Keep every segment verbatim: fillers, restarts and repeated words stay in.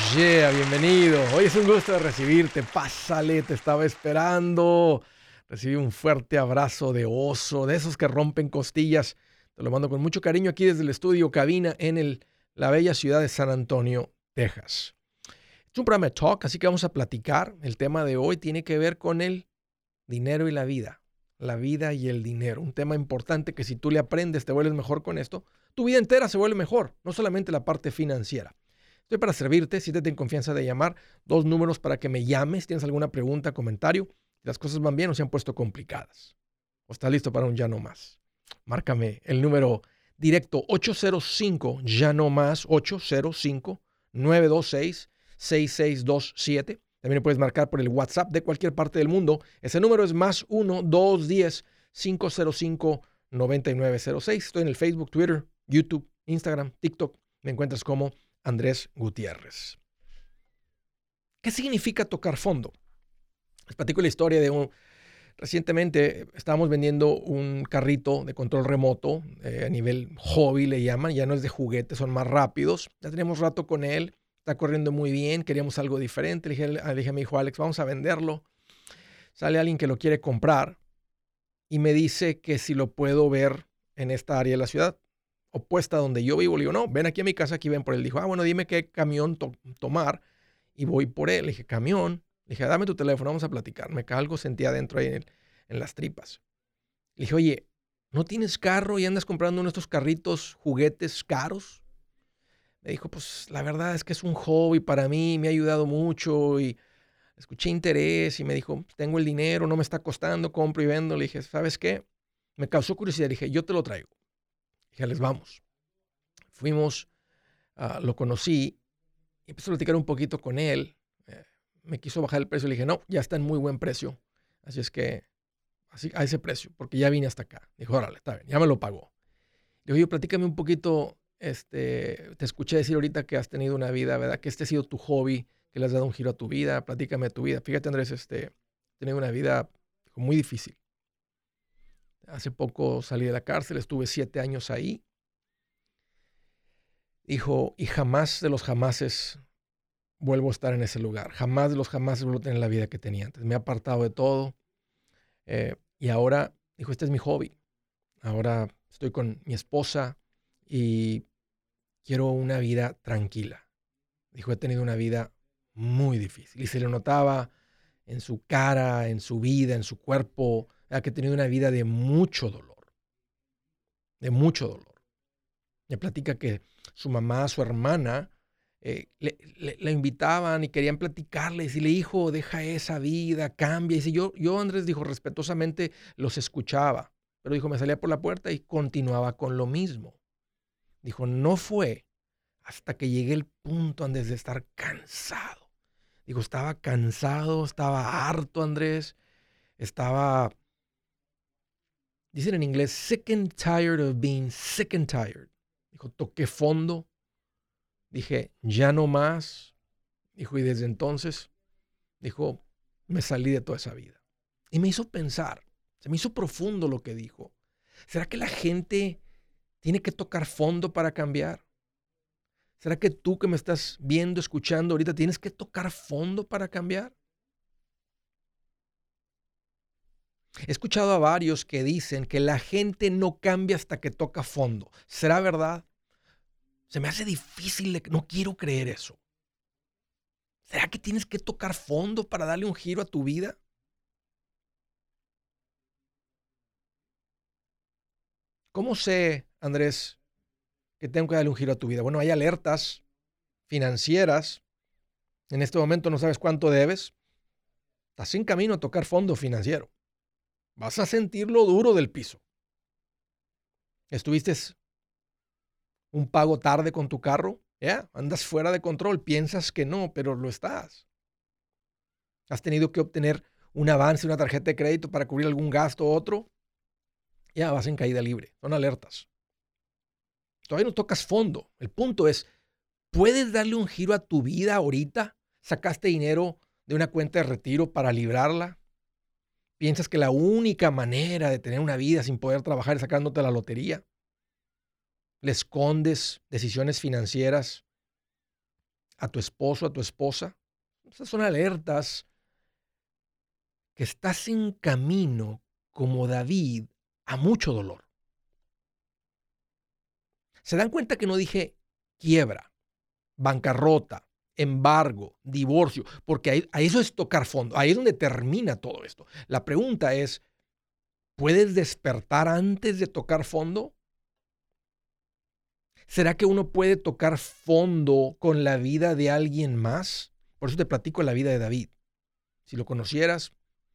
Yeah, bienvenido. Hoy es un gusto de recibirte. Pásale, te estaba esperando. Recibí un fuerte abrazo de oso, de esos que rompen costillas. Te lo mando con mucho cariño aquí desde el estudio Cabina en el, la bella ciudad de San Antonio, Texas. Es un programa de talk, así que vamos a platicar. El tema de hoy tiene que ver con el dinero y la vida. La vida y el dinero. Un tema importante que si tú le aprendes, te vuelves mejor con esto. Tu vida entera se vuelve mejor, no solamente la parte financiera. Estoy para servirte, siéntete en confianza de llamar. Dos números para que me llames. ¿Tienes alguna pregunta, comentario? Si las cosas van bien o se han puesto complicadas. ¿O estás listo para un ya no más? Márcame el número directo ocho cero cinco, ya no más, ocho cero cinco, nueve dos seis, seis seis dos siete. También puedes marcar por el WhatsApp de cualquier parte del mundo. Ese número es más uno dos uno cero, cinco cero cinco, nueve nueve cero seis. Estoy en el Facebook, Twitter, YouTube, Instagram, TikTok. Me encuentras como Andrés Gutiérrez. ¿Qué significa tocar fondo? Les platico la historia de un... Recientemente estábamos vendiendo un carrito de control remoto, eh, a nivel hobby le llaman, ya no es de juguete, son más rápidos. Ya tenemos rato con él, está corriendo muy bien, queríamos algo diferente. Le dije, le dije a mi hijo Alex, vamos a venderlo. Sale alguien que lo quiere comprar y me dice que si lo puedo ver en esta área de la ciudad, opuesta a donde yo vivo. Le digo, no, ven aquí a mi casa, aquí ven por él. Dijo, ah, bueno, dime qué camión to- tomar y voy por él. Le dije, camión. Le dije, dame tu teléfono, vamos a platicar. Me algo sentía adentro ahí en, en las tripas. Le dije, oye, ¿no tienes carro y andas comprando uno de estos carritos, juguetes caros? Me dijo, pues la verdad es que es un hobby para mí, me ha ayudado mucho y escuché interés y me dijo, tengo el dinero, no me está costando, compro y vendo. Le dije, ¿sabes qué? Me causó curiosidad. Le dije, yo te lo traigo. Dije, les vamos. Fuimos, uh, lo conocí y empecé a platicar un poquito con él. Eh, me quiso bajar el precio. Le dije, no, ya está en muy buen precio. Así es que, así, a ese precio, porque ya vine hasta acá. Dijo, órale, está bien, ya me lo pagó. Le digo, oye, platícame un poquito, este, te escuché decir ahorita que has tenido una vida, ¿verdad? Que este ha sido tu hobby, que le has dado un giro a tu vida. Platícame de tu vida. Fíjate, Andrés, este, he tenido una vida muy difícil. Hace poco salí de la cárcel, estuve siete años ahí. Dijo, y jamás de los jamases vuelvo a estar en ese lugar. Jamás de los jamases vuelvo a tener la vida que tenía antes. Me he apartado de todo. Eh, y ahora, dijo, este es mi hobby. Ahora estoy con mi esposa y quiero una vida tranquila. Dijo, he tenido una vida muy difícil. Y se le notaba en su cara, en su vida, en su cuerpo, ¿verdad? Que he tenido una vida de mucho dolor. De mucho dolor. Me platica que su mamá, su hermana, eh, le, le, la invitaban y querían platicarle, decirle, hijo, deja esa vida, cambia. Y si yo, yo, Andrés, dijo, respetuosamente los escuchaba, pero dijo, me salía por la puerta y continuaba con lo mismo. Dijo, no fue hasta que llegué al punto, Andrés, de estar cansado. Dijo, estaba cansado, estaba harto, Andrés, estaba, dicen en inglés, sick and tired of being sick and tired. Dijo, toqué fondo. Dije, ya no más. Dijo, y desde entonces, dijo, me salí de toda esa vida. Y me hizo pensar, se me hizo profundo lo que dijo. ¿Será que la gente tiene que tocar fondo para cambiar? ¿Será que tú que me estás viendo, escuchando ahorita, tienes que tocar fondo para cambiar? He escuchado a varios que dicen que la gente no cambia hasta que toca fondo. ¿Será verdad? Se me hace difícil, no quiero creer eso. ¿Será que tienes que tocar fondo para darle un giro a tu vida? ¿Cómo sé, Andrés, que tengo que darle un giro a tu vida? Bueno, hay alertas financieras. En este momento no sabes cuánto debes. Estás en camino a tocar fondo financiero. Vas a sentir lo duro del piso. ¿Estuviste un pago tarde con tu carro? Ya, yeah, andas fuera de control. Piensas que no, pero lo estás. ¿Has tenido que obtener un avance, una tarjeta de crédito para cubrir algún gasto u otro? Ya yeah, vas en caída libre. Son alertas. Todavía no tocas fondo. El punto es, ¿puedes darle un giro a tu vida ahorita? ¿Sacaste dinero de una cuenta de retiro para librarla? ¿Piensas que la única manera de tener una vida sin poder trabajar es sacándote la lotería? ¿Le escondes decisiones financieras a tu esposo, a tu esposa. Esas son alertas que estás en camino, como David, a mucho dolor. ¿Se dan cuenta que no dije quiebra, bancarrota, embargo, divorcio? Porque ahí, ahí eso es tocar fondo. Ahí es donde termina todo esto. La pregunta es, ¿puedes despertar antes de tocar fondo? ¿Será que uno puede tocar fondo con la vida de alguien más? Por eso te platico la vida de David. Si lo conocieras,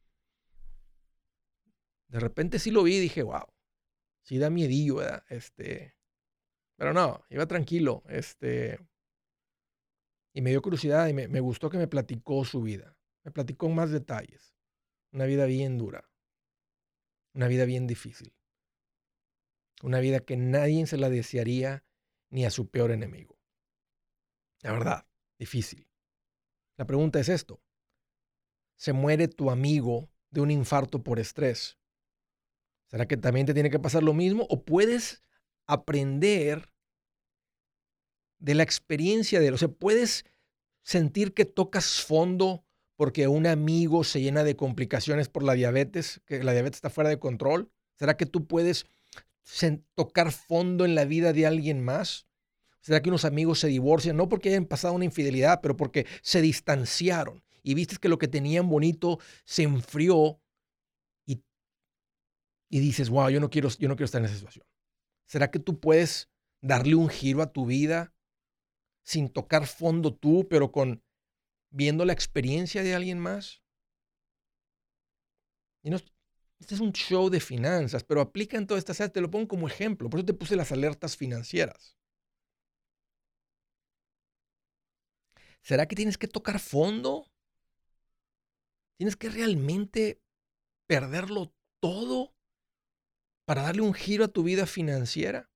de repente sí lo vi y dije, wow, sí da miedillo, ¿verdad? Este, pero no, iba tranquilo. Este, y me dio curiosidad y me, me gustó que me platicó su vida. Me platicó más detalles. Una vida bien dura. Una vida bien difícil. Una vida que nadie se la desearía ni a su peor enemigo. La verdad, difícil. La pregunta es esto. ¿Se muere tu amigo de un infarto por estrés? ¿Será que también te tiene que pasar lo mismo? ¿O puedes aprender de la experiencia de él? O sea, ¿puedes sentir que tocas fondo porque un amigo se llena de complicaciones por la diabetes, que la diabetes está fuera de control? ¿Será que tú puedes tocar fondo en la vida de alguien más? ¿Será que unos amigos se divorcian? No porque hayan pasado una infidelidad, pero porque se distanciaron y viste que lo que tenían bonito se enfrió y, y dices, wow, yo no, quiero, yo no quiero estar en esa situación. ¿Será que tú puedes darle un giro a tu vida sin tocar fondo tú, pero con viendo la experiencia de alguien más? Y no, este es un show de finanzas, pero aplica en todas estas áreas. Te lo pongo como ejemplo. Por eso te puse las alertas financieras. ¿Será que tienes que tocar fondo? ¿Tienes que realmente perderlo todo para darle un giro a tu vida financiera?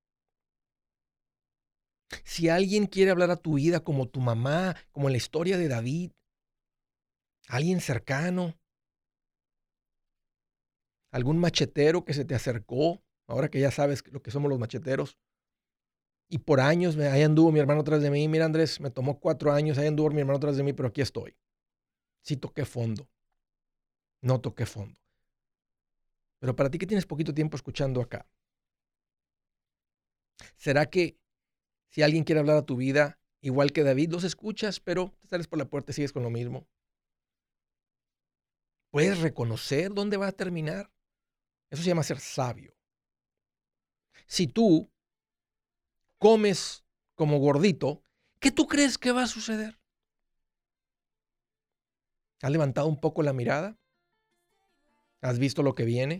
Si alguien quiere hablar a tu vida como tu mamá, como en la historia de David, alguien cercano, algún machetero que se te acercó, ahora que ya sabes lo que somos los macheteros, y por años, ahí anduvo mi hermano tras de mí. Mira, Andrés, me tomó cuatro años, ahí anduvo mi hermano tras de mí, pero aquí estoy. Sí toqué fondo. No toqué fondo. Pero para ti que tienes poquito tiempo escuchando acá, ¿será que si alguien quiere hablar a tu vida, igual que David, los escuchas, pero te sales por la puerta y sigues con lo mismo? ¿Puedes reconocer dónde va a terminar? Eso se llama ser sabio. Si tú comes como gordito, ¿qué tú crees que va a suceder? ¿Has levantado un poco la mirada? ¿Has visto lo que viene?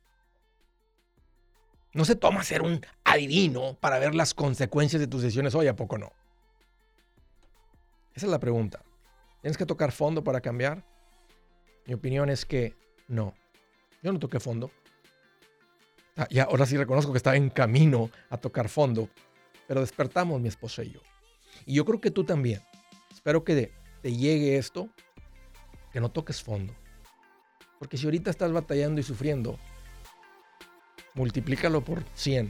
No se toma ser un adivino para ver las consecuencias de tus decisiones hoy, ¿a poco no? Esa es la pregunta. ¿Tienes que tocar fondo para cambiar? Mi opinión es que no. Yo no toqué fondo. Ah, ya, ahora sí reconozco que estaba en camino a tocar fondo, pero despertamos mi esposa y yo. Y yo creo que tú también. Espero que te llegue esto, que no toques fondo. Porque si ahorita estás batallando y sufriendo, multiplícalo por cien.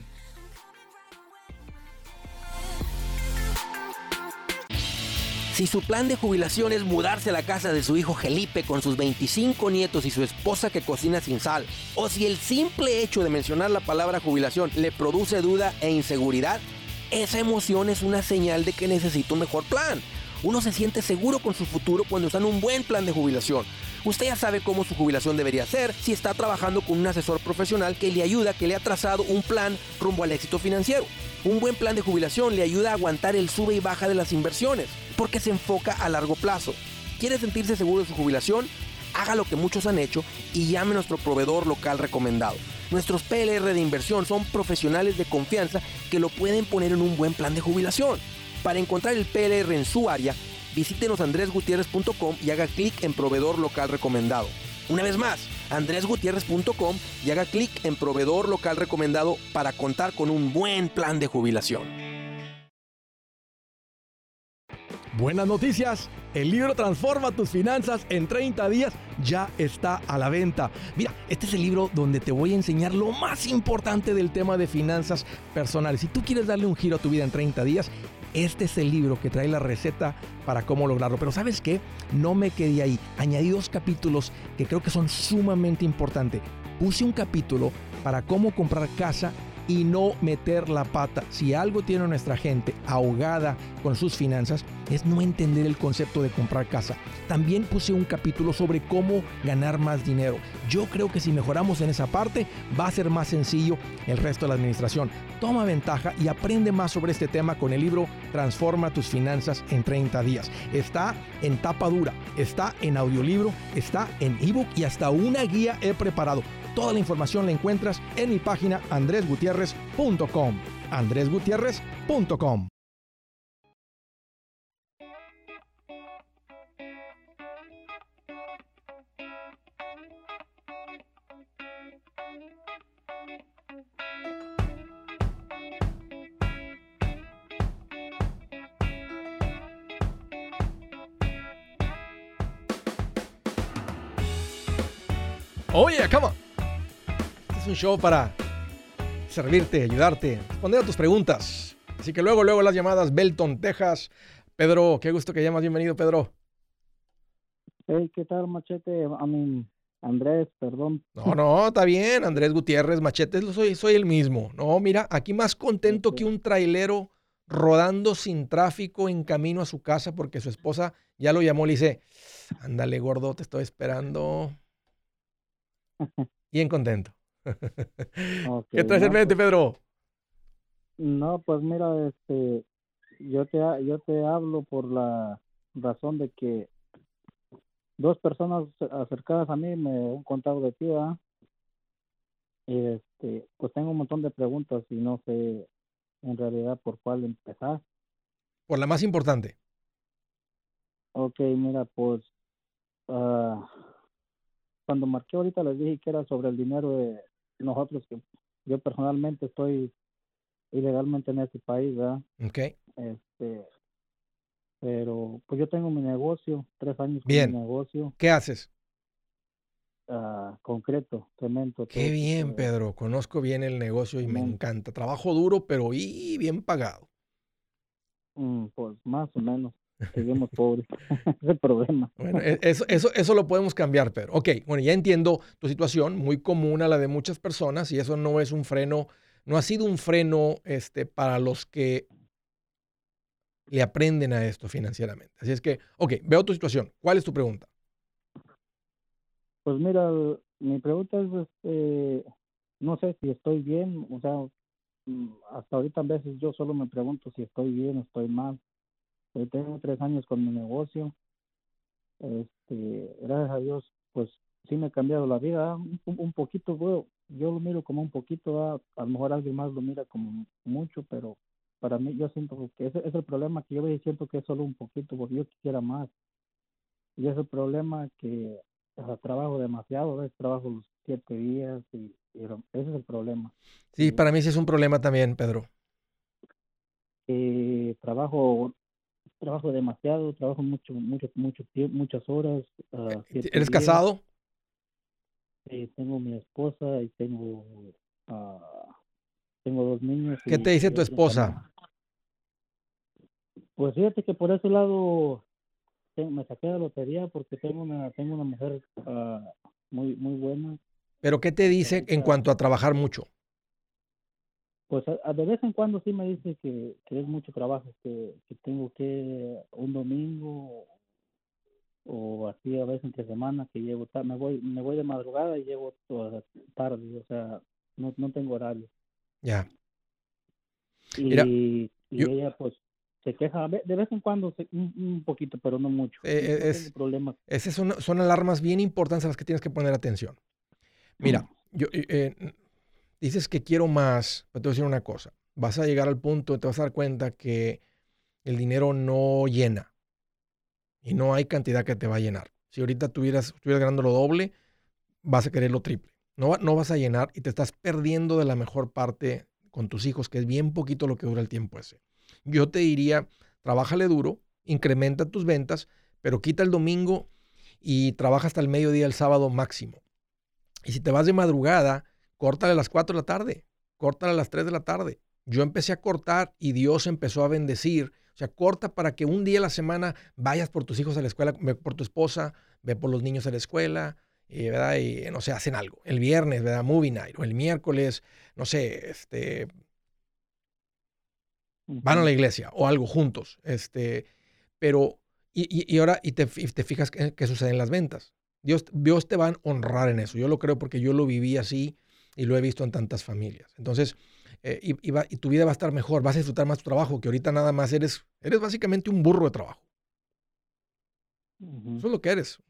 Si su plan de jubilación es mudarse a la casa de su hijo Felipe con sus veinticinco nietos y su esposa que cocina sin sal, o si el simple hecho de mencionar la palabra jubilación le produce duda e inseguridad, esa emoción es una señal de que necesita un mejor plan. Uno se siente seguro con su futuro cuando está en un buen plan de jubilación. Usted ya sabe cómo su jubilación debería ser si está trabajando con un asesor profesional que le ayuda, que le ha trazado un plan rumbo al éxito financiero. Un buen plan de jubilación le ayuda a aguantar el sube y baja de las inversiones, porque se enfoca a largo plazo. ¿Quiere sentirse seguro de su jubilación? Haga lo que muchos han hecho y llame a nuestro proveedor local recomendado. Nuestros P L R de inversión son profesionales de confianza que lo pueden poner en un buen plan de jubilación. Para encontrar el P L R en su área, visítenos andres gutierrez punto com y haga clic en proveedor local recomendado. Una vez más, andres gutierrez punto com y haga clic en proveedor local recomendado para contar con un buen plan de jubilación. Buenas noticias, el libro Transforma tus finanzas en treinta días ya está a la venta. Mira, este es el libro donde te voy a enseñar lo más importante del tema de finanzas personales. Si tú quieres darle un giro a tu vida en treinta días, este es el libro que trae la receta para cómo lograrlo. Pero ¿sabes qué? No me quedé ahí. Añadí dos capítulos que creo que son sumamente importantes. Puse un capítulo para cómo comprar casa y no meter la pata. Si algo tiene a nuestra gente ahogada con sus finanzas, es no entender el concepto de comprar casa. También puse un capítulo sobre cómo ganar más dinero. Yo creo que si mejoramos en esa parte, va a ser más sencillo el resto de la administración. Toma ventaja y aprende más sobre este tema con el libro Transforma tus finanzas en treinta días. Está en tapa dura, está en audiolibro, está en ebook y hasta una guía he preparado. Toda la información la encuentras en mi página andres gutierrez punto com. andres gutierrez punto com. Oye, come on. Este es un show para servirte, ayudarte, responder a tus preguntas. Así que luego, luego las llamadas. Belton, Texas. Pedro, qué gusto que llamas. Bienvenido, Pedro. Hey, ¿qué tal, Machete? I mean, Andrés, perdón. No, no, está bien. Andrés Gutiérrez, Machete, soy, soy el mismo. No, mira, aquí más contento que un trailero rodando sin tráfico en camino a su casa porque su esposa ya lo llamó. Le dice, ándale, gordo, te estoy esperando. Bien contento. Okay, ¿Qué traes en no, mente, pues, Pedro? no, pues mira, este, yo te, ha- yo te hablo por la razón de que dos personas acercadas a mí me han contado de ti, ¿verdad? Y este, pues tengo un montón de preguntas y no sé en realidad por cuál empezar. Por la más importante. Ok, mira, pues ah, cuando marqué ahorita les dije que era sobre el dinero de nosotros, que yo personalmente estoy ilegalmente en este país, ¿verdad? Ok. Este, pero pues yo tengo mi negocio, tres años con Bien. mi negocio, ¿Qué haces? ah, concreto, cemento, todo Qué tipo bien, de Pedro. Conozco bien el negocio y me cemento. encanta. Trabajo duro, pero y bien pagado. Mm, pues más o menos, seguimos pobres, ese es el problema. Bueno, e- eso, eso, eso lo podemos cambiar, Pedro. Ok, bueno, ya entiendo tu situación, muy común a la de muchas personas, y eso no es un freno, no ha sido un freno este, para los que le aprenden a esto financieramente. Así es que, ok, veo tu situación. ¿Cuál es tu pregunta? Pues mira, el- mi pregunta es, este, no sé si estoy bien, o sea, mm, hasta ahorita a veces yo solo me pregunto si estoy bien o estoy mal. Yo tengo tres años con mi negocio, este, gracias a Dios, pues sí me ha cambiado la vida, un, un- un poquito, bueno, yo lo miro como un poquito, ¿verdad? A lo mejor alguien más lo mira como mucho, pero para mí yo siento que ese es el problema, que yo a veces siento que es solo un poquito, porque yo quisiera más. Y ese es el problema que, o sea, trabajo demasiado, a veces trabajo los siete días y, y lo- ese es el problema. Sí, Y, para mí sí es un problema también, Pedro. eh, trabajo trabajo demasiado, trabajo mucho mucho mucho tiempo, muchas horas, ah, siete ¿Eres días. casado? Eh, tengo mi esposa y tengo ah, tengo dos niños ¿Qué te y, dice y tu otro esposa? chamaco. Pues fíjate que por ese lado te- me saqué de la lotería porque tengo una tengo una mujer ah, muy muy buena. ¿Pero qué te Hasta dice en ahorita, cuanto a trabajar mucho? pues a, a de vez en cuando sí me dice que, que es mucho trabajo, que, que tengo que un domingo o así a veces entre semana que llego ta- me voy me voy de madrugada y llego toda tarde, o sea, no no tengo horario. Ya. Mira, Y, y yo, ella pues se queja a ve- de vez en cuando se- un, un poquito, pero no mucho. No, eh, no tengo es, problema. esas son, son alarmas bien importantes a las que tienes que poner atención. Mira, yo, eh, eh, dices que quiero más, pero te voy a decir una cosa. Vas a llegar al punto, te vas a dar cuenta que el dinero no llena y no hay cantidad que te va a llenar. Si ahorita tuvieras, estuvieras ganando lo doble, vas a querer lo triple. No, va- no vas a llenar y te estás perdiendo de la mejor parte con tus hijos, que es bien poquito lo que dura el tiempo ese. Yo te diría, trabájale duro incrementa tus ventas, pero quita el domingo y trabaja hasta el mediodía el sábado máximo. Y si te vas de madrugada, córtale a las cuatro de la tarde, córtale a las tres de la tarde. Yo empecé a cortar y Dios empezó a bendecir. O sea, corta para que un día a la semana vayas por tus hijos a la escuela, ve por tu esposa, ve por los niños a la escuela, y, ¿verdad? Y no sé, hacen algo. El viernes, ¿verdad? Movie night. O el miércoles, no sé, este, van a la iglesia o algo juntos. Este, pero, y, y, y ahora, y te, y te fijas qué, qué sucede en las ventas. Dios, Dios te va a honrar en eso. Yo lo creo porque yo lo viví así y lo he visto en tantas familias. Entonces, eh, y, y, va, y tu vida va a estar mejor, vas a disfrutar más tu trabajo, que ahorita nada más eres, eres básicamente un burro de trabajo. Uh-huh. Eso es lo que eres.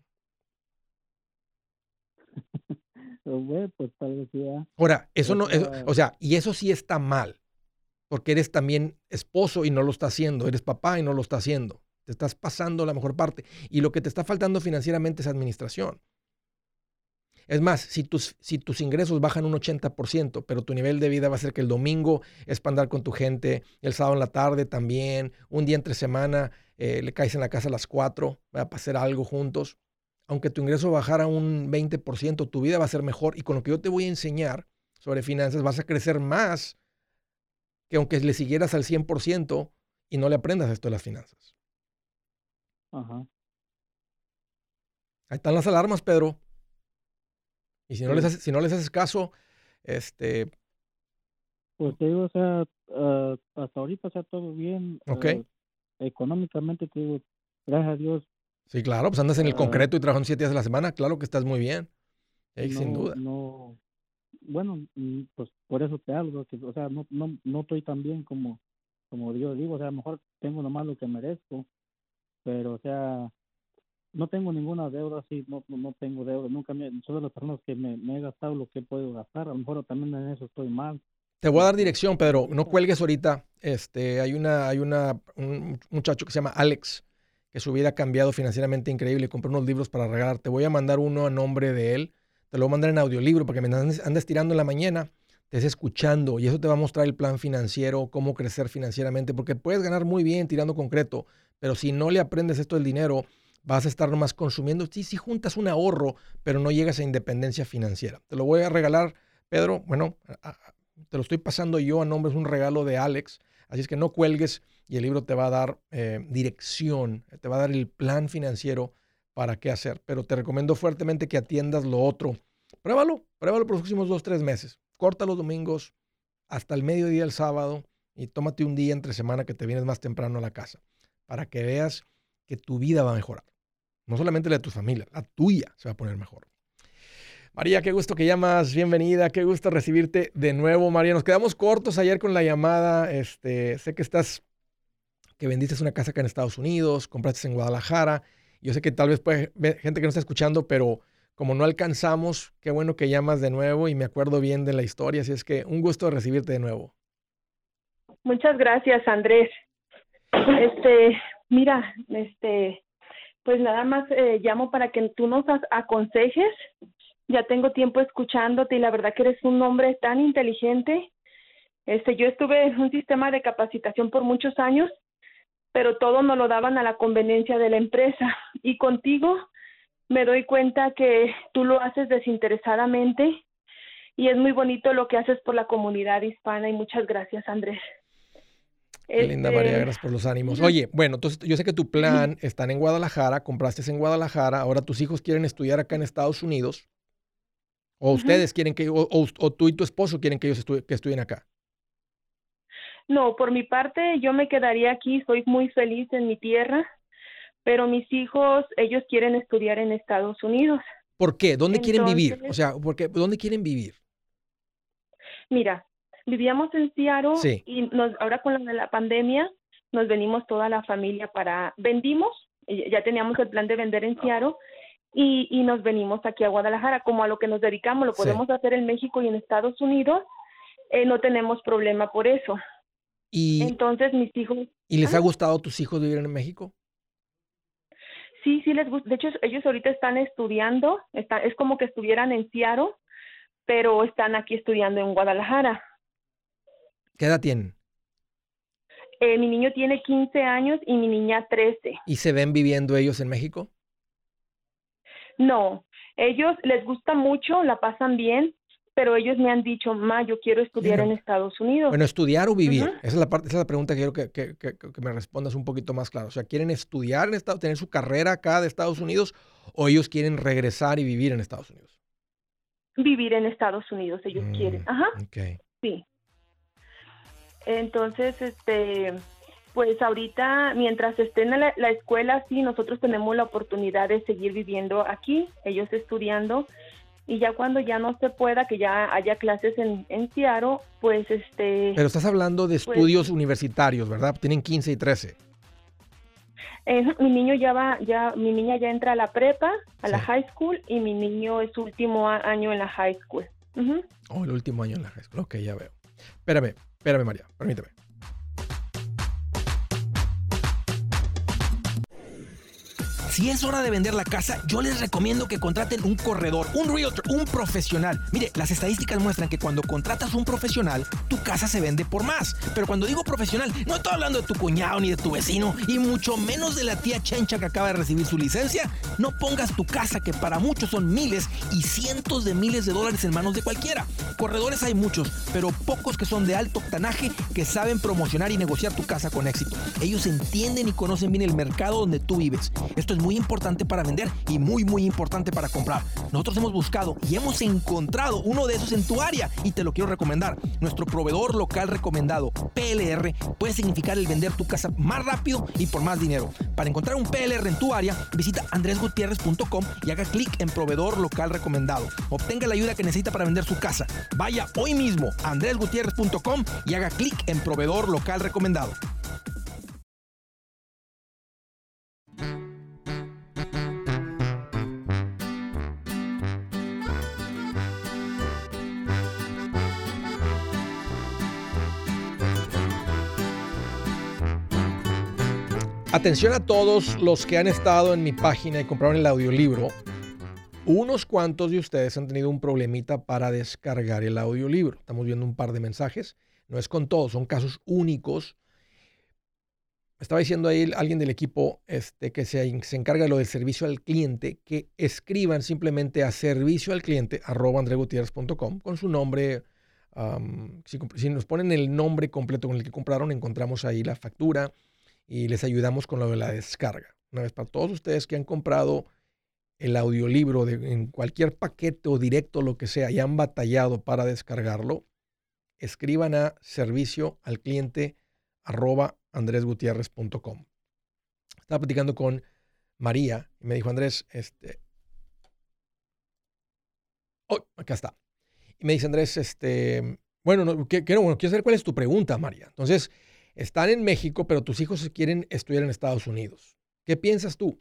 Bueno, pues tal vez ya. Ahora, eso no, eso, o sea, y eso sí está mal, porque eres también esposo y no lo está haciendo, eres papá y no lo está haciendo. Te estás pasando la mejor parte. Y lo que te está faltando financieramente es administración. Es más, si tus, si tus ingresos bajan un ochenta por ciento, pero tu nivel de vida va a ser que el domingo es para andar con tu gente, el sábado en la tarde también, un día entre semana eh, le caes en la casa a las cuatro, va a hacer algo juntos. Aunque tu ingreso bajara un veinte por ciento, tu vida va a ser mejor. Y con lo que yo te voy a enseñar sobre finanzas, vas a crecer más que aunque le siguieras al cien por ciento y no le aprendas esto de las finanzas. Ajá. Ahí están las alarmas, Pedro. Y si no, sí. les haces, si no les haces caso, este... Pues te digo, o sea, uh, hasta ahorita, o sea, todo bien. Ok. Uh, económicamente, te digo, gracias a Dios. Sí, claro, pues andas en el uh, concreto y trabajando siete días a la semana, claro que estás muy bien. Sí, no, sin duda. No, bueno, pues por eso te hablo, que, o sea, no, no, no estoy tan bien como, como yo digo, o sea, a lo mejor tengo nomás lo que merezco, pero, o sea, no tengo ninguna deuda, sí, no, no, no tengo deuda, nunca me, soy de las personas que me, me he gastado lo que puedo gastar, a lo mejor también en eso estoy mal. Te voy a dar dirección, Pedro, no cuelgues ahorita, este, hay una, hay una, un muchacho que se llama Alex, que su vida ha cambiado financieramente increíble, compré unos libros para regalar, te voy a mandar uno a nombre de él, te lo voy a mandar en audiolibro para que me andes, andes tirando en la mañana, te estés escuchando y eso te va a mostrar el plan financiero, cómo crecer financieramente, porque puedes ganar muy bien tirando concreto, pero si no le aprendes esto del dinero, vas a estar nomás consumiendo. Sí, sí juntas un ahorro, pero no llegas a independencia financiera. Te lo voy a regalar, Pedro. Bueno, a, a, te lo estoy pasando yo a nombre, es un regalo de Alex. Así es que no cuelgues y el libro te va a dar eh, dirección, te va a dar el plan financiero para qué hacer. Pero te recomiendo fuertemente que atiendas lo otro. Pruébalo, pruébalo por los próximos dos, tres meses. Corta los domingos hasta el mediodía el sábado y tómate un día entre semana que te vienes más temprano a la casa para que veas que tu vida va a mejorar. No solamente la de tu familia, la tuya se va a poner mejor. María, qué gusto que llamas, bienvenida, qué gusto recibirte de nuevo, María. Nos quedamos cortos ayer con la llamada, este, sé que estás, que vendiste una casa acá en Estados Unidos, compraste en Guadalajara, yo sé que tal vez puede haber gente que no está escuchando, pero como no alcanzamos, qué bueno que llamas de nuevo y me acuerdo bien de la historia, así es que un gusto recibirte de nuevo. Muchas gracias, Andrés. Este, mira, este... Pues nada más eh, llamo para que tú nos aconsejes. Ya tengo tiempo escuchándote y la verdad que eres un hombre tan inteligente. Este, yo estuve en un sistema de capacitación por muchos años, pero todo nos lo daban a la conveniencia de la empresa. Y contigo me doy cuenta que tú lo haces desinteresadamente y es muy bonito lo que haces por la comunidad hispana y muchas gracias, Andrés. Qué linda, María, gracias por los ánimos. Oye, bueno, entonces yo sé que tu plan están en Guadalajara, compraste en Guadalajara, ahora tus hijos quieren estudiar acá en Estados Unidos, o ustedes uh-huh. quieren que, o, o, o tú y tu esposo quieren que ellos estu- que estudien acá. No, por mi parte yo me quedaría aquí, soy muy feliz en mi tierra, pero mis hijos, ellos quieren estudiar en Estados Unidos. ¿Por qué? ¿Dónde Entonces, quieren vivir? O sea, ¿por qué? ¿Dónde quieren vivir? Mira, vivíamos en Seattle sí. y nos, ahora con la, la pandemia nos venimos toda la familia para, vendimos, ya teníamos el plan de vender en Seattle y, y nos venimos aquí a Guadalajara, como a lo que nos dedicamos, lo podemos sí. hacer en México y en Estados Unidos, eh, no tenemos problema por eso. Y, Entonces mis hijos... ¿Y les ¿ah? ha gustado a tus hijos vivir en México? Sí, sí les gusta, de hecho ellos ahorita están estudiando, está, es como que estuvieran en Seattle, pero están aquí estudiando en Guadalajara. ¿Qué edad tienen? Eh, mi niño tiene quince años y mi niña trece. ¿Y se ven viviendo ellos en México? No, ellos les gusta mucho, la pasan bien, pero ellos me han dicho, ma, yo quiero estudiar Bueno, en Estados Unidos. Bueno, estudiar o vivir. Ujú. Esa es la parte, esa es la pregunta que quiero que, que, que, que me respondas un poquito más claro. O sea, ¿quieren estudiar en Estados, tener su carrera acá de Estados Unidos o ellos quieren regresar y vivir en Estados Unidos? Vivir en Estados Unidos, ellos Mm, quieren. Ajá, ok. sí. Entonces, este, pues ahorita, mientras estén en la, la escuela, sí, nosotros tenemos la oportunidad de seguir viviendo aquí, ellos estudiando, y ya cuando ya no se pueda, que ya haya clases en, en Seattle, pues este... Pero estás hablando de pues, estudios universitarios, ¿verdad? Tienen quince y trece. eh, mi niño ya va, ya, mi niña ya entra a la prepa, a Sí. la high school, y mi niño es su último a- año en la high school. Ujú. Oh, el último año en la high school. Ok, ya veo. Espérame, espérame, María, permíteme. Si es hora de vender la casa, yo les recomiendo que contraten un corredor, un realtor, un profesional. Mire, las estadísticas muestran que cuando contratas un profesional, tu casa se vende por más. Pero cuando digo profesional, no estoy hablando de tu cuñado ni de tu vecino, y mucho menos de la tía Chencha que acaba de recibir su licencia. No pongas tu casa, que para muchos son miles y cientos de miles de dólares, en manos de cualquiera. Corredores hay muchos, pero pocos que son de alto octanaje, que saben promocionar y negociar tu casa con éxito. Ellos entienden y conocen bien el mercado donde tú vives. Esto es muy importante para vender y muy muy importante para comprar. Nosotros hemos buscado y hemos encontrado uno de esos en tu área y te lo quiero recomendar. Nuestro proveedor local recomendado, P L R, puede significar el vender tu casa más rápido y por más dinero. Para encontrar un P L R en tu área, visita andres gutierrez punto com y haga clic en proveedor local recomendado. Obtenga la ayuda que necesita para vender su casa. Vaya hoy mismo a andres gutierrez punto com y haga clic en proveedor local recomendado. Atención a todos los que han estado en mi página y compraron el audiolibro. Unos cuantos de ustedes han tenido un problemita para descargar el audiolibro. Estamos viendo un par de mensajes. No es con todos, son casos únicos. Me estaba diciendo ahí alguien del equipo este, que se, se encarga de lo del servicio al cliente, que escriban simplemente a servicio al cliente arroba andres gutierrez punto com con su nombre. Um, si, si nos ponen el nombre completo con el que compraron, encontramos ahí la factura y les ayudamos con lo de la descarga. Una vez para todos ustedes que han comprado el audiolibro de, en cualquier paquete o directo, lo que sea, y han batallado para descargarlo, escriban a servicio al cliente arroba andres gutierrez punto com. Estaba platicando con María y me dijo, Andrés, este... Oh, acá está. Y me dice, Andrés, este... Bueno, no, que, que no, bueno, quiero saber cuál es tu pregunta, María. Entonces, están en México, pero tus hijos quieren estudiar en Estados Unidos. ¿Qué piensas tú?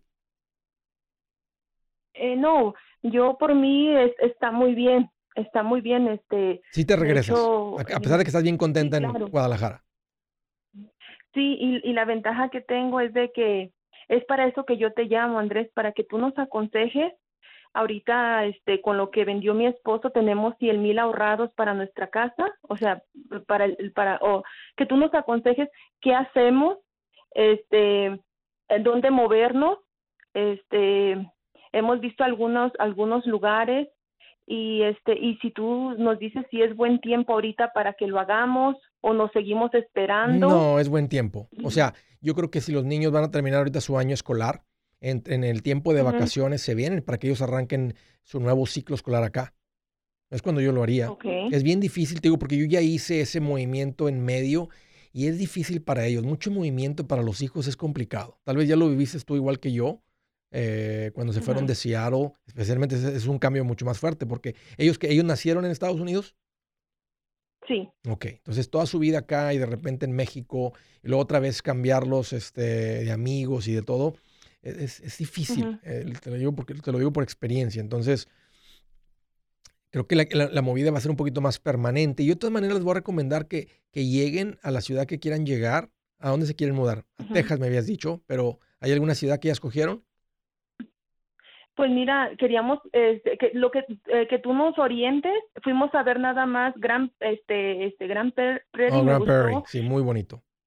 Eh, no, yo por mí es, está muy bien, está muy bien. Este, Sí te de regresas, hecho, a, a pesar de que estás bien contenta sí, claro. en Guadalajara. Sí, y, y la ventaja que tengo es de que es para eso que yo te llamo, Andrés, para que tú nos aconsejes. Ahorita, este, con lo que vendió mi esposo, tenemos cien mil ahorrados para nuestra casa, o sea, para, el- para, o que tú nos aconsejes qué hacemos, este, en dónde movernos, este, hemos visto algunos, algunos lugares, y este, y si tú nos dices si es buen tiempo ahorita para que lo hagamos o nos seguimos esperando. No, es buen tiempo. O sea, yo creo que si los niños van a terminar ahorita su año escolar, en, en el tiempo de Ujú. vacaciones se vienen para que ellos arranquen su nuevo ciclo escolar acá. Es cuando yo lo haría. Ok. Es bien difícil, te digo, porque yo ya hice ese movimiento en medio y es difícil para ellos. Mucho movimiento para los hijos es complicado. Tal vez ya lo viviste tú igual que yo, eh, cuando se fueron Ujú. de Seattle. Especialmente es, es un cambio mucho más fuerte porque ellos, que ellos nacieron en Estados Unidos. Sí. Ok, entonces toda su vida acá y de repente en México y luego otra vez cambiarlos este, de amigos y de todo, es, es difícil. Ujú. Eh, te lo digo porque te lo digo por experiencia. Entonces, creo que la, la- la movida va a ser un poquito más permanente. Y yo de todas maneras les voy a recomendar que, que lleguen a la ciudad que quieran llegar. ¿A dónde se quieren mudar? A Ujú. Texas me habías dicho, pero ¿hay alguna ciudad que ya escogieron? Pues mira, queríamos este, que lo que eh, que tú nos orientes. Fuimos a ver nada más Gran este este Gran Per- Prairie, Oh, me Grand Prairie, gustó. sí, muy bonito.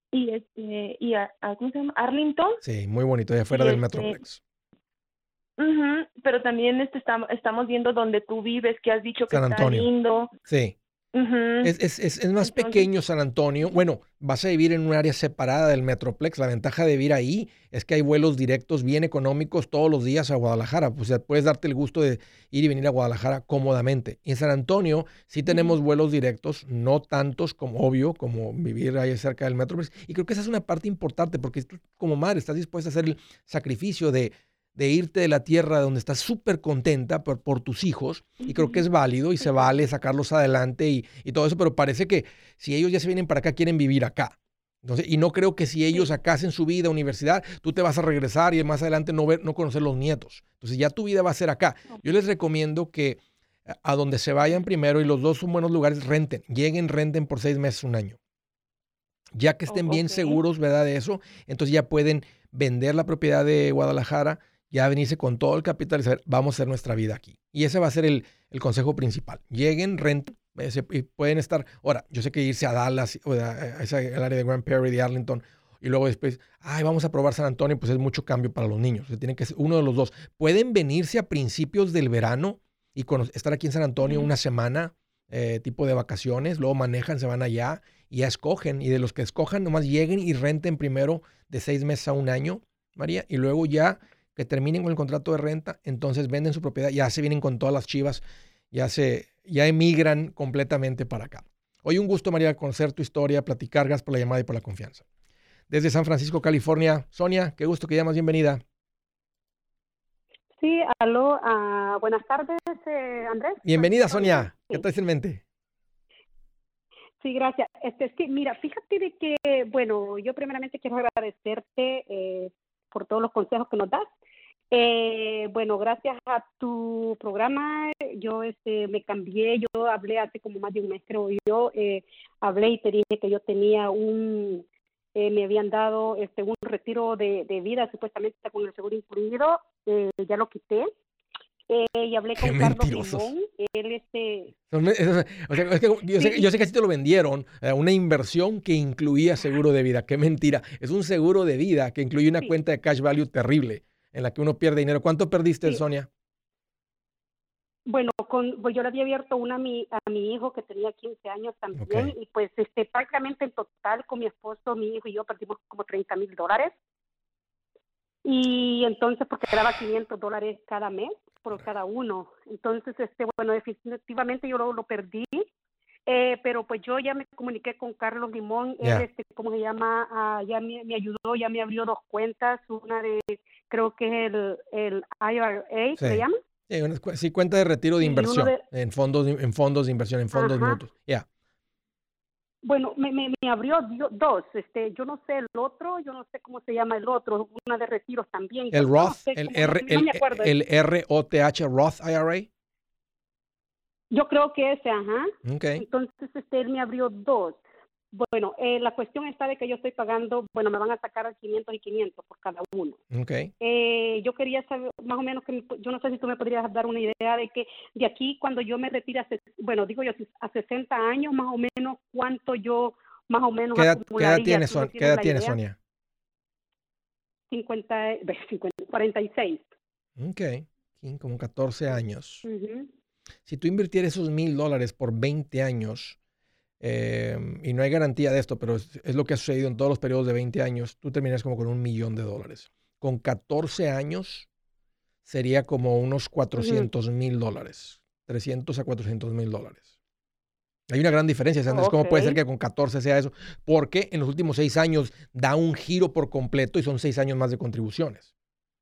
y este y a, a- ¿cómo se llama? Arlington. Sí, muy bonito, de afuera Y del este, Metroplex. ujú, pero también este estamos estamos viendo donde tú vives, que has dicho que San está Antonio. lindo. Sí. Ujú. Es, es, es, es más Entonces, pequeño San Antonio. Bueno, vas a vivir en un área separada del Metroplex. La ventaja de vivir ahí es que hay vuelos directos bien económicos todos los días a Guadalajara. Pues, o sea, puedes darte el gusto de ir y venir a Guadalajara cómodamente. Y en San Antonio sí tenemos ujú, vuelos directos, no tantos como obvio, como vivir ahí cerca del Metroplex. Y creo que esa es una parte importante porque tú como madre estás dispuesta a hacer el sacrificio de de irte de la tierra donde estás súper contenta por, por tus hijos, y creo que ujú, es válido y se exacto. vale sacarlos adelante y, y todo eso, pero parece que si ellos ya se vienen para acá, quieren vivir acá. Entonces, y no creo que si ellos Sí. acá hacen su vida, universidad, tú te vas a regresar y más adelante no, ver, no conocer los nietos. Entonces ya tu vida va a ser acá. Yo les recomiendo que a a donde se vayan primero, y los dos son buenos lugares, renten, lleguen, renten por seis meses, un año. Ya que Oh, estén bien ok. seguros, ¿verdad? De eso, entonces ya pueden vender la propiedad de Guadalajara, ya venirse con todo el capital y saber, vamos a hacer nuestra vida aquí. Y ese va a ser el, el consejo principal. Lleguen, renten, eh, se- y pueden estar, ahora, yo sé que irse a Dallas, o a, a esa- al área de Grand Prairie, de Arlington, y luego después, ay, vamos a probar San Antonio, pues es mucho cambio para los niños. O sea, tienen que ser uno de los dos. Pueden venirse a principios del verano y cono- estar aquí en San Antonio Ujú. una semana, eh, tipo de vacaciones, luego manejan, se van allá y ya escogen. Y de los que escojan, nomás lleguen y renten primero de seis meses a un año, María, y luego ya que terminen con el contrato de renta, entonces venden su propiedad, ya se vienen con todas las chivas, ya se, ya emigran completamente para acá. Hoy un gusto, María, conocer tu historia, platicar, gracias por la llamada y por la confianza. Desde San Francisco, California, Sonia, qué gusto que llamas, bienvenida. Sí, aló, ah, buenas tardes, eh, Andrés. Bienvenida, Sonia, Sonia, ¿qué sí, traes en mente? sí, gracias. Este, es que, mira, fíjate de que, bueno, yo primeramente quiero agradecerte eh, por todos los consejos que nos das. Eh, bueno, gracias a tu programa, yo este, me cambié, yo hablé hace como más de un mes, creo yo, eh, hablé y te dije que yo tenía un, eh, me habían dado este, un retiro de, de vida, supuestamente con el seguro incluido, eh, ya lo quité. Eh, y hablé Qué con Carlos mentirosos. Limón, él este, Son- es- es- O sea, es que yo, sé, sí, yo sé que así te lo vendieron, eh, una inversión que incluía seguro de vida. Qué mentira. Es un seguro de vida que incluye una sí, cuenta de cash value terrible en la que uno pierde dinero. ¿Cuánto perdiste, sí. Sonia? Bueno, con, pues yo le había abierto una a mi, a mi hijo que tenía quince años Ok. también, y pues este prácticamente en total con mi esposo, mi hijo y yo perdimos como treinta mil dólares. Y entonces, porque daba quinientos dólares cada mes por cada uno. Entonces, este bueno, definitivamente yo lo, lo perdí. Eh, pero pues yo ya me comuniqué con Carlos Limón, él, Ya. este, ¿cómo se llama? Ah, ya me, me ayudó, ya me abrió dos cuentas, una de, creo que es el, el I R A, ¿se le Sí. llama? Sí, una cu- sí, cuenta de retiro de Y uno inversión, de, en fondos, de- en fondos de inversión, en fondos ajá, mutuos. Ya. bueno, me, me, me abrió dio- dos, este, yo no sé el otro, yo no sé cómo se llama el otro, una de retiros también, El yo no Roth, sé el cómo, R, no, no el, me acuerdo, el R O T H, Roth I R A. yo creo que ese, ajá. Ok. Entonces, este, él me abrió dos. Bueno, eh, la cuestión está de que yo estoy pagando, bueno, me van a sacar quinientos y quinientos por cada uno. Ok. Eh, yo quería saber, más o menos, que me- yo no sé si tú me podrías dar una idea de que de aquí, cuando yo me retire, a ses- bueno, digo yo, a sesenta años, más o menos, cuánto yo más o menos ¿Qué edad, qué edad acumularía. tienes, ¿Tú no Son- qué tienes edad la tienes, idea? Sonia? cincuenta, ve, cincuenta, cuarenta y seis. Ok. Sí, como catorce años. Ujú. Si tú invirtieras esos mil dólares por veinte años, eh, y no hay garantía de esto, pero es, es lo que ha sucedido en todos los periodos de veinte años, tú terminas como con un millón de dólares. Con catorce años sería como unos Ujú. cuatrocientos mil dólares, trescientos a cuatrocientos mil dólares. Hay una gran diferencia, Sandra. ¿Cómo puede ser Ok. que con catorce sea eso? Porque en los últimos seis años da un giro por completo y son seis años más de contribuciones.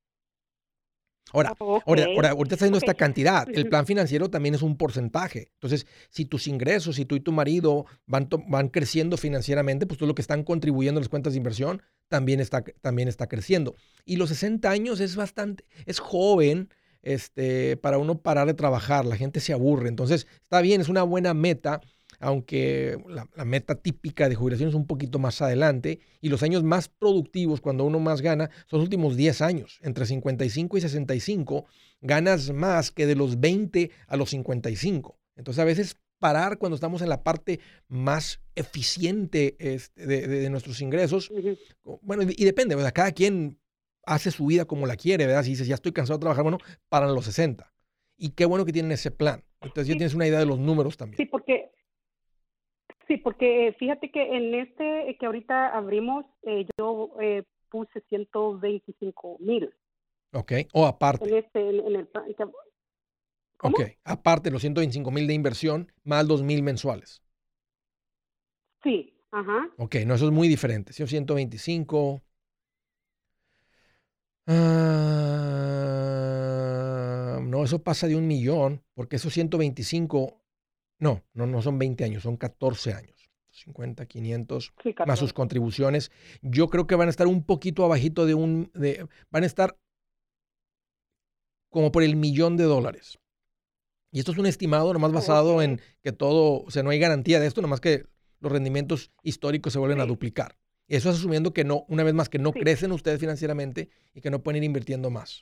Ahora, Ok. ahora, ahora, ahorita está haciendo Ok. esta cantidad. El Ujú. plan financiero también es un porcentaje. Entonces, si tus ingresos, si tú y tu marido van, to- van creciendo financieramente, pues todo lo que están contribuyendo en las cuentas de inversión también está, también está creciendo. Y los sesenta años es bastante, es joven, este, para uno parar de trabajar. La gente se aburre. Entonces, está bien, es una buena meta, aunque la, la meta típica de jubilación es un poquito más adelante, y los años más productivos cuando uno más gana son los últimos diez años. Entre cincuenta y cinco y sesenta y cinco ganas más que de los veinte a los cincuenta y cinco. Entonces a veces parar cuando estamos en la parte más eficiente este, de, de, de nuestros ingresos. Ujú. Bueno, y, y depende, ¿verdad? Cada quien hace su vida como la quiere, ¿verdad? Si dices, ya estoy cansado de trabajar, bueno, paran a los sesenta. Y qué bueno que tienen ese plan. Entonces ya Sí, tienes una idea de los números sí, también. porque sí, porque eh, fíjate que en este eh, que ahorita abrimos, eh, yo eh, puse ciento veinticinco mil ¿Ok? O en aparte. este, en, en el plan. que- ¿Cómo? Ok. Aparte los ciento veinticinco mil de inversión más dos mil mensuales. Sí, ajá. Ok, no, eso es muy diferente. Si ciento veinticinco. Ah, no, eso pasa de un millón, porque esos ciento veinticinco, no, no, no son veinte años, son catorce años. cincuenta, quinientos, Sí, más sus catorce. contribuciones. Yo creo que van a estar un poquito abajito de un, de, van a estar como por el millón de dólares. Y esto es un estimado nomás basado Ok, en que todo, o sea, no hay garantía de esto, nomás que los rendimientos históricos se vuelven a sí, duplicar. Y eso es asumiendo que no, una vez más, que no sí. crecen ustedes financieramente y que no pueden ir invirtiendo más.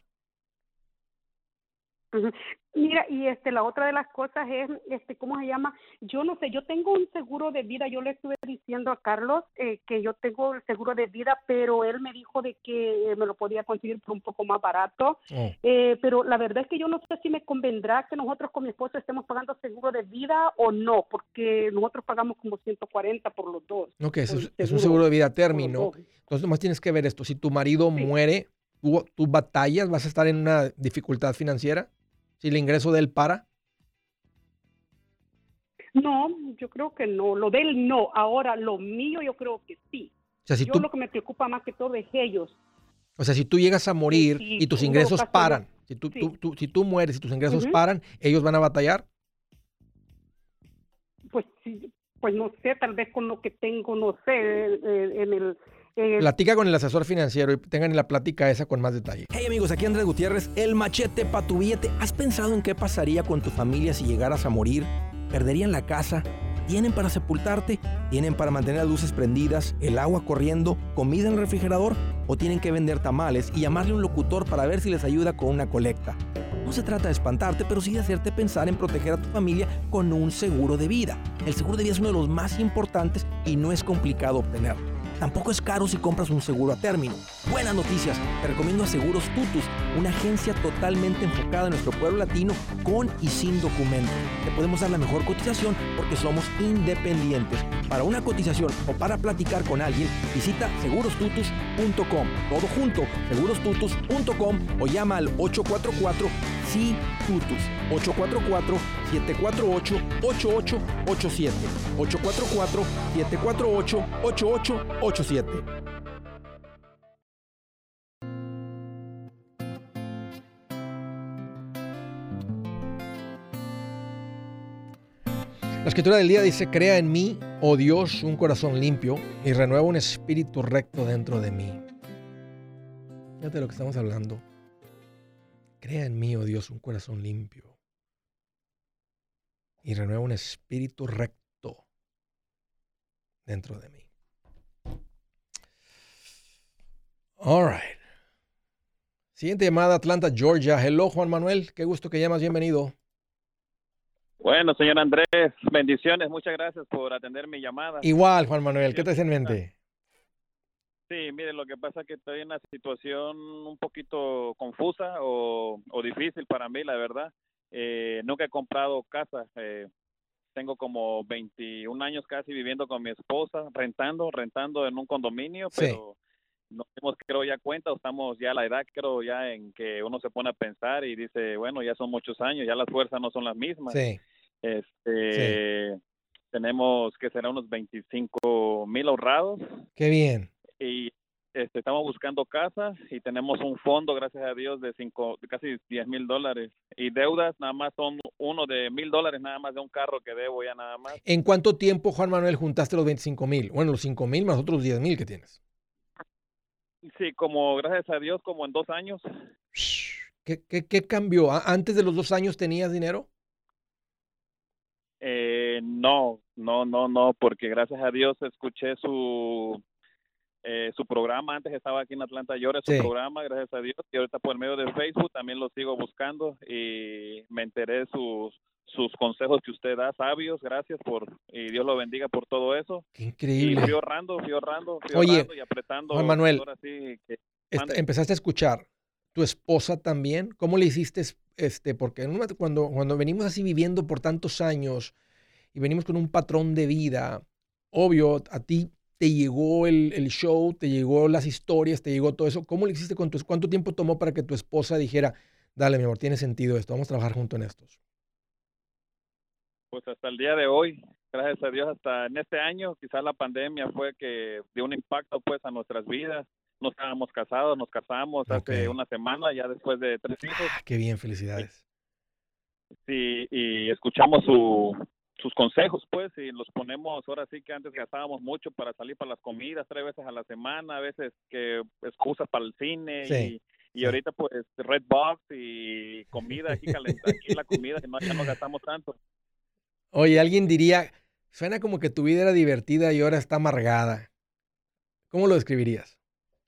Ujú. Mira, y este, la otra de las cosas es, este, ¿cómo se llama? Yo no sé, yo tengo un seguro de vida, yo le estuve diciendo a Carlos eh, que yo tengo el seguro de vida, pero él me dijo de que eh, me lo podía conseguir por un poco más barato, Oh, eh, pero la verdad es que yo no sé si me convendrá que nosotros con mi esposo estemos pagando seguro de vida o no, porque nosotros pagamos como ciento cuarenta por los dos, ok, eso por es, el es un seguro, seguro de vida a por los término. dos. Entonces, nomás tienes que ver esto. Si tu marido Sí. muere, tú, tú batallas, vas a estar en una dificultad financiera. Si el ingreso de él para. No, yo creo que no, lo de él no, ahora lo mío yo creo que sí. O sea, si Yo tú, lo que me preocupa más que todo es ellos, o sea, si tú llegas a que morir y si tus en dado ingresos caso yo, paran, si tú, tú, sí, tú- si tú mueres y tus ingresos ujú, paran, ellos van a batallar. pues sí, pues no sé, tal vez con lo que tengo, no sé, eh, en el, en el Platica con el asesor financiero y tengan la plática esa con más detalle. Hey amigos, aquí Andrés Gutiérrez, el machete para tu billete. ¿Has pensado en qué pasaría con tu familia si llegaras a morir? ¿Perderían la casa? ¿Tienen para sepultarte? ¿Tienen para mantener las luces prendidas, el agua corriendo, comida en el refrigerador? ¿O tienen que vender tamales y llamarle a un locutor para ver si les ayuda con una colecta? No se trata de espantarte, pero sí de hacerte pensar en proteger a tu familia con un seguro de vida. El seguro de vida es uno de los más importantes y no es complicado obtenerlo. Tampoco es caro si compras un seguro a término. Buenas noticias, te recomiendo a Seguros Tutus, una agencia totalmente enfocada en nuestro pueblo latino con y sin documentos. Te podemos dar la mejor cotización porque somos independientes. Para una cotización o para platicar con alguien, visita seguros tutus punto com. Todo junto, seguros tutus punto com o llama al ocho cuatro cuatro S I Tutus, ocho cuatro cuatro, siete cuatro ocho, ocho ocho ocho siete, ocho cuatro cuatro, siete cuatro ocho, ocho ocho ocho siete. La escritura del día dice, crea en mí, oh Dios, un corazón limpio y renueva un espíritu recto dentro de mí. Fíjate lo que estamos hablando. Crea en mí, oh Dios, un corazón limpio y renueva un espíritu recto dentro de mí. All right. Siguiente llamada, Atlanta, Georgia. Hello, Juan Manuel. Qué gusto que llamas. Bienvenido. Bueno, señor Andrés, bendiciones. Muchas gracias por atender mi llamada. Igual, Juan Manuel. ¿Qué Yo- traes en mente? Sí, mire, lo que pasa es que estoy en una situación un poquito confusa o, o difícil para mí, la verdad. Eh, nunca he comprado casa. Eh, tengo como veintiún años casi viviendo con mi esposa, rentando, rentando en un condominio, Sí. pero no tenemos, creo, ya cuenta, o estamos ya a la edad, creo, ya en que uno se pone a pensar y dice, bueno, ya son muchos años, ya las fuerzas no son las mismas. Sí. Este, tenemos que será unos veinticinco mil ahorrados Qué bien. y este, estamos buscando casas y tenemos un fondo, gracias a Dios, de cinco, de casi diez mil dólares y deudas nada más son uno de mil dólares nada más de un carro que debo ya nada más. ¿En cuánto tiempo, Juan Manuel, juntaste los veinticinco mil? Bueno, los cinco mil más otros diez mil que tienes. Sí, como gracias a Dios, como en dos años. ¿Qué, qué, qué cambió? ¿A- ¿Antes de los dos años tenías dinero? Eh, no, no, no, no, porque gracias a Dios escuché su eh, su programa. Antes estaba aquí en Atlanta Georgia, su Sí. programa, gracias a Dios, y ahorita por medio de Facebook también lo sigo buscando y me enteré de sus sus consejos que usted da, sabios, gracias por, y Dios lo bendiga por todo eso. Qué Y increíble. fui ahorrando, fui ahorrando, fui Oye, ahorrando y apretando. Juan Manuel, Ahora sí que esta- mande. empezaste a escuchar. ¿Tu esposa también? ¿Cómo le hiciste? Este, porque en una- cuando, cuando venimos así viviendo por tantos años y venimos con un patrón de vida, obvio, a ti te llegó el, el show, te llegó las historias, te llegó todo eso. ¿Cómo le hiciste con tu, cuánto tiempo tomó para que tu esposa dijera, dale, mi amor, tiene sentido esto, vamos a trabajar juntos en estos? Pues hasta el día de hoy, gracias a Dios, hasta en este año, quizás la pandemia fue que dio un impacto pues a nuestras vidas. No estábamos casados, nos casamos hace Ok. una semana, ya después de tres hijos, Ah, qué bien, felicidades. y, y escuchamos su, sus consejos pues, y los ponemos, ahora sí que antes gastábamos mucho para salir para las comidas, tres veces a la semana, a veces que excusas para el cine, Sí, y, y sí. ahorita pues Redbox y comida, aquí calenta, aquí la comida, y no, ya no gastamos tanto. Oye, alguien diría, suena como que tu vida era divertida y ahora está amargada. ¿Cómo lo describirías?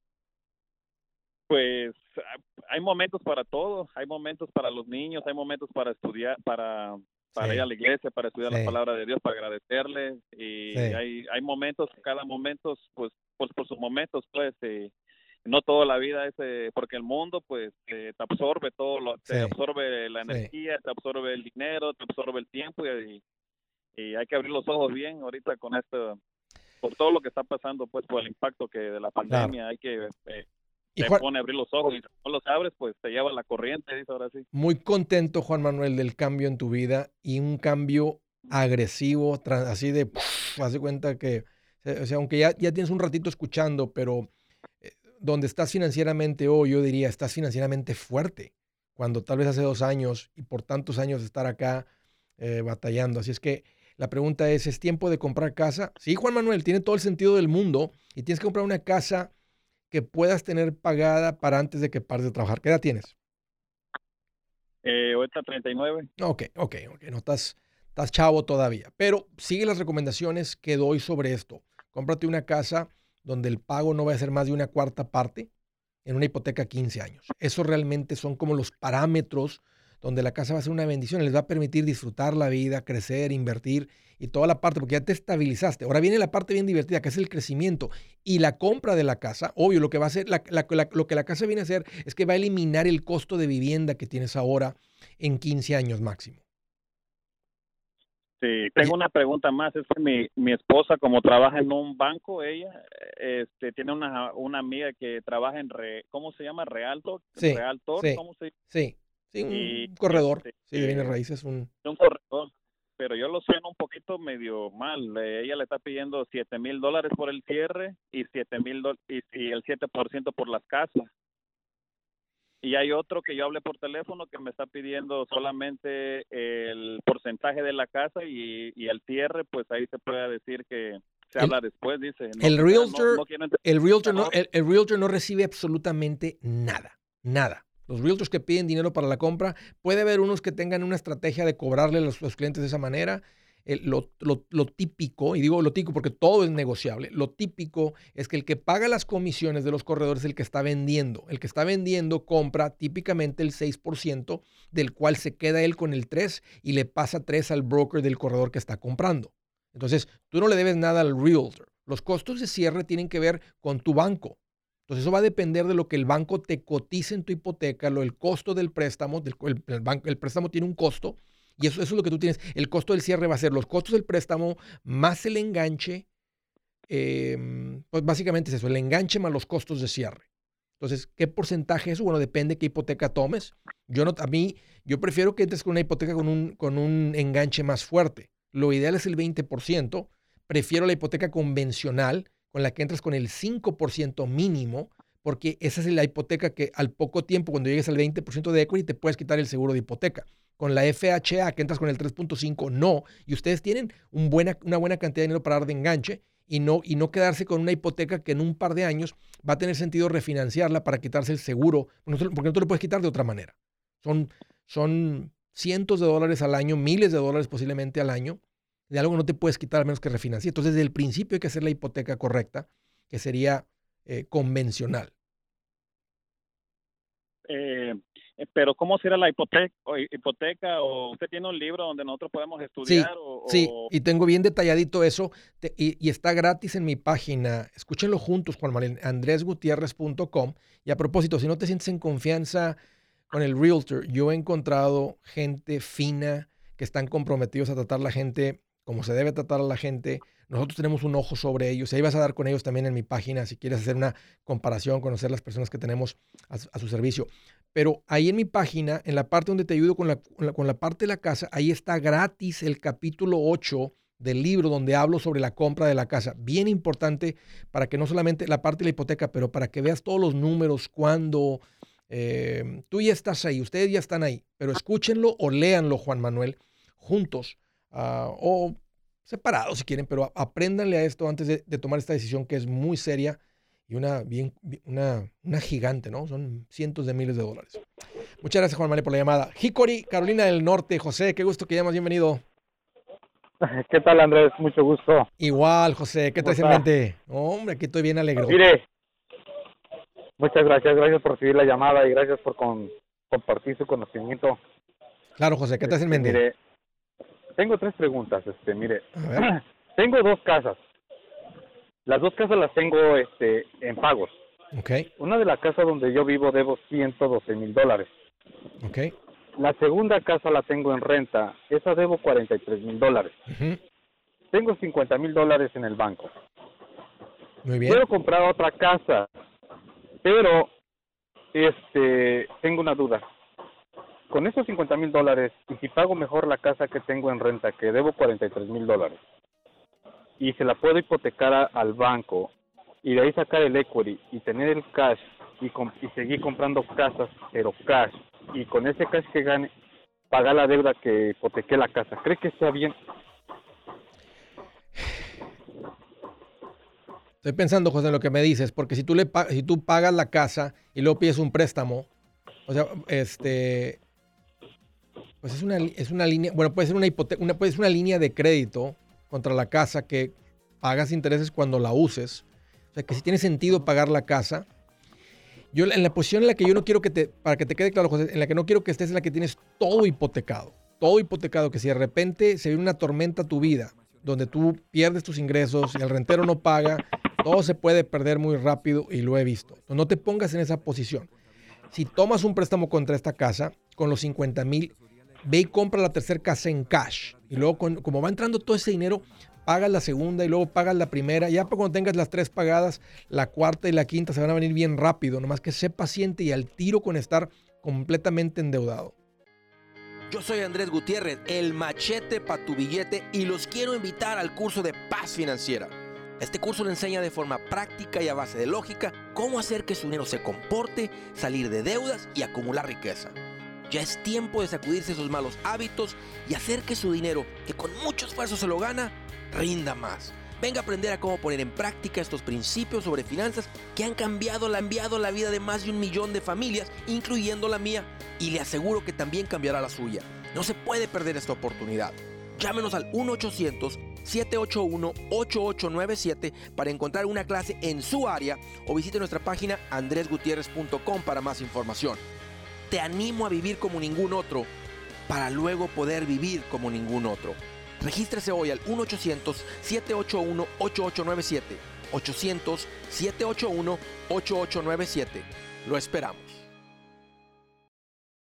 Pues ah, hay momentos para todo, hay momentos para los niños, hay momentos para estudiar, para, para Sí. ir a la iglesia, para estudiar Sí. la palabra de Dios, para agradecerle, y Sí. hay, hay momentos, cada momento, pues, pues por sus momentos, pues, y no toda la vida es, eh, porque el mundo, pues, eh, te absorbe todo, lo, te Sí. absorbe la Sí. energía, te absorbe el dinero, te absorbe el tiempo, y, y hay que abrir los ojos bien ahorita con esto, por todo lo que está pasando, pues, por el impacto que de la pandemia, hay que... Eh, Y te Juan, pone a abrir los ojos, y si no los abres, pues te lleva la corriente, dice ahora sí. muy contento, Juan Manuel, del cambio en tu vida y un cambio agresivo, tra- así de, puf, haz de cuenta que, eh, o sea, aunque ya, ya tienes un ratito escuchando, pero eh, donde estás financieramente hoy, yo diría, estás financieramente fuerte, cuando tal vez hace dos años y por tantos años de estar acá eh, batallando. Así es que la pregunta es, ¿es tiempo de comprar casa? Sí, Juan Manuel, tiene todo el sentido del mundo y tienes que comprar una casa que puedas tener pagada para antes de que pares de trabajar. ¿Qué edad tienes? Eh, ahorita treinta y nueve. Ok, ok, ok, no estás, estás chavo todavía, pero sigue las recomendaciones que doy sobre esto. Cómprate una casa donde el pago no va a ser más de una cuarta parte en una hipoteca a quince años. Eso realmente son como los parámetros donde la casa va a ser una bendición, les va a permitir disfrutar la vida, crecer, invertir y toda la parte, porque ya te estabilizaste. Ahora viene la parte bien divertida, que es el crecimiento y la compra de la casa. Obvio, lo que va a hacer, la- la- la- lo que la casa viene a hacer es que va a eliminar el costo de vivienda que tienes ahora en quince años máximo. Sí, tengo una pregunta más. Es que mi, mi esposa, como trabaja en un banco, ella eh, este, tiene una, una amiga que trabaja en, re, ¿cómo se llama? Realtor. Sí, Realtor, sí, ¿cómo se sí, sí, Y, un corredor, este, sí, de bienes eh, raíces, un... un corredor. Pero yo lo sueno un poquito medio mal. Eh, ella le está pidiendo siete mil dólares por el cierre y siete mil y, y el siete por ciento por las casas. Y hay otro que yo hablé por teléfono que me está pidiendo solamente el porcentaje de la casa, y, y el cierre, pues ahí se puede decir que se El- habla después, dice. No el sé, realtor- no- no quiero entender. El realtor, no, No. el, el realtor no recibe absolutamente nada, nada. Los realtors que piden dinero para la compra, puede haber unos que tengan una estrategia de cobrarle a los, los clientes de esa manera. El- lo, lo- lo típico, y digo lo típico porque todo es negociable, lo típico es que el que paga las comisiones de los corredores es el que está vendiendo. El que está vendiendo compra típicamente el seis por ciento, del cual se queda él con el tres por ciento y le pasa tres al broker del corredor que está comprando. Entonces, tú no le debes nada al realtor. Los costos de cierre tienen que ver con tu banco. Entonces, eso va a depender de lo que el banco te cotice en tu hipoteca, lo, el costo del préstamo. Del, el, el, banco, el préstamo tiene un costo y eso, eso es lo que tú tienes. El costo del cierre va a ser los costos del préstamo más el enganche. Eh, pues básicamente es eso, el enganche más los costos de cierre. Entonces, ¿qué porcentaje es eso? Bueno, depende de qué hipoteca tomes. Yo no, a mí, yo prefiero que entres con una hipoteca con un, con un enganche más fuerte. Lo ideal es el veinte por ciento. Prefiero la hipoteca convencional, con la que entras con el cinco por ciento mínimo, porque esa es la hipoteca que al poco tiempo, cuando llegues al veinte por ciento de equity, te puedes quitar el seguro de hipoteca. Con la F H A, que entras con el tres punto cinco, no. Y ustedes tienen un buena, una buena cantidad de dinero para dar de enganche y no, y no quedarse con una hipoteca que en un par de años va a tener sentido refinanciarla para quitarse el seguro, porque no te lo puedes quitar de otra manera. Son, son cientos de dólares al año, miles de dólares posiblemente al año, de algo que no te puedes quitar a menos que refinanciar. Entonces, desde el principio hay que hacer la hipoteca correcta, que sería eh, convencional. Eh, pero ¿cómo será la hipoteca, o hipoteca? ¿O usted tiene un libro donde nosotros podemos estudiar? Sí, o, sí, o... y tengo bien detalladito eso, te, y, y está gratis en mi página. Escúchenlo juntos, Juan Manuel, andres gutierrez punto com. Y a propósito, si no te sientes en confianza con el realtor, yo he encontrado gente fina que están comprometidos a tratar a la gente como se debe tratar a la gente. Nosotros tenemos un ojo sobre ellos. Ahí vas a dar con ellos también en mi página si quieres hacer una comparación, conocer las personas que tenemos a, a su servicio. Pero ahí en mi página, en la parte donde te ayudo con la, con la, con la parte de la casa, ahí está gratis el capítulo ocho del libro donde hablo sobre la compra de la casa. Bien importante para que no solamente la parte de la hipoteca, pero para que veas todos los números, cuándo. Eh, tú ya estás ahí, ustedes ya están ahí, pero escúchenlo o léanlo, Juan Manuel, juntos uh, o separados si quieren, pero apréndanle a esto antes de, de tomar esta decisión que es muy seria y una, bien, una, una gigante, ¿no? Son cientos de miles de dólares. Muchas gracias, Juan Manuel, por la llamada. Hickory, Carolina del Norte. José, qué gusto que llamas, bienvenido. ¿Qué tal, Andrés? Mucho gusto. Igual, José, ¿qué traes en mente? Hombre, aquí estoy bien alegre. Mire, muchas gracias, gracias por recibir la llamada y gracias por con, compartir su conocimiento. Claro, José, ¿qué traes en mente? Mire, tengo tres preguntas, este, mire, tengo dos casas. Las dos casas las tengo este, en pagos. Okay. Una de la casa donde yo vivo debo ciento doce mil dólares. Okay. La segunda casa la tengo en renta. Esa debo cuarenta y tres mil dólares. Uh-huh. Tengo cincuenta mil dólares en el banco. Muy bien. Quiero comprar otra casa, pero este, tengo una duda. Con esos cincuenta mil dólares, y si pago mejor la casa que tengo en renta, que debo cuarenta y tres mil dólares, y se la puedo hipotecar a, al banco, y de ahí sacar el equity, y tener el cash, y, com- y seguir comprando casas, pero cash, y con ese cash que gane, pagar la deuda que hipotequé la casa, ¿cree que está bien? Estoy pensando, José, en lo que me dices, porque si tú, le pa- si tú pagas la casa y luego pides un préstamo, o sea, este... Pues es una, es una línea, bueno, puede ser una hipoteca, una, puede ser una línea de crédito contra la casa que pagas intereses cuando la uses. O sea, que si tiene sentido pagar la casa. Yo en la posición en la que yo no quiero que te, para que te quede claro, José, en la que no quiero que estés en la que tienes todo hipotecado. Todo hipotecado, que si de repente se viene una tormenta a tu vida, donde tú pierdes tus ingresos y el rentero no paga, todo se puede perder muy rápido y lo he visto. Entonces, no te pongas en esa posición. Si tomas un préstamo contra esta casa, con los cincuenta mil, ve y compra la tercera casa en cash. Y luego, con, como va entrando todo ese dinero, pagas la segunda y luego pagas la primera. Ya cuando tengas las tres pagadas, la cuarta y la quinta se van a venir bien rápido. Nomás que sé paciente y al tiro con estar completamente endeudado. Yo soy Andrés Gutiérrez, el machete para tu billete, y los quiero invitar al curso de Paz Financiera. Este curso le enseña de forma práctica y a base de lógica cómo hacer que su dinero se comporte, salir de deudas y acumular riqueza. Ya es tiempo de sacudirse esos malos hábitos y hacer que su dinero, que con mucho esfuerzo se lo gana, rinda más. Venga a aprender a cómo poner en práctica estos principios sobre finanzas que han cambiado, la enviado la vida de más de un millón de familias, incluyendo la mía, y le aseguro que también cambiará la suya. No se puede perder esta oportunidad. Llámenos al uno ochocientos, siete ocho uno, ocho ocho nueve siete para encontrar una clase en su área o visite nuestra página andres gutierrez punto com para más información. Te animo a vivir como ningún otro para luego poder vivir como ningún otro. Regístrese hoy al uno ochocientos, siete ocho uno, ocho ocho nueve siete. ochocientos, siete ocho uno, ocho ocho nueve siete. Lo esperamos.